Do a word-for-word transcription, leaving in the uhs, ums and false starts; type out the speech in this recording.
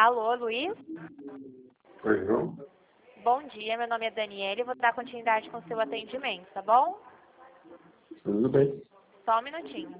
Alô, Luiz? Oi, João. Bom dia, meu nome é Daniela e vou dar continuidade com o seu atendimento, tá bom? Tudo bem? Só um minutinho.